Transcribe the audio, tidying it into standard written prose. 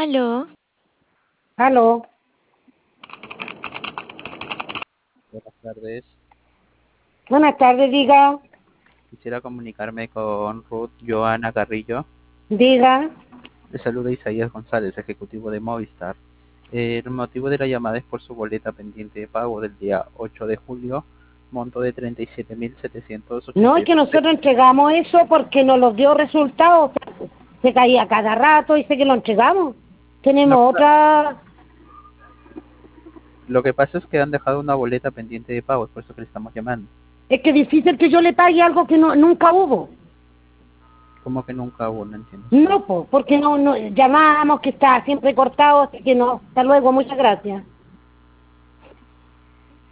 Aló, Aló, Buenas tardes. buenas tardes, diga, Quisiera comunicarme con Ruth Joana Carrillo. diga. Le saluda Isaías González, ejecutivo de Movistar. El motivo de la llamada es por su boleta pendiente de pago del día 8 de julio, monto de No, es que 37.782 nosotros pesos. entregamos eso porque nos los dio resultados, se caía cada rato y sé que lo entregamos. No, Tenemos otra, lo que pasa es que han dejado una boleta pendiente de pago, es por eso que le estamos llamando. es que es difícil que yo le pague algo que nunca hubo. Como que nunca hubo, no entiendo. No, porque no llamamos, que está siempre cortado, así que no. Hasta luego, muchas gracias.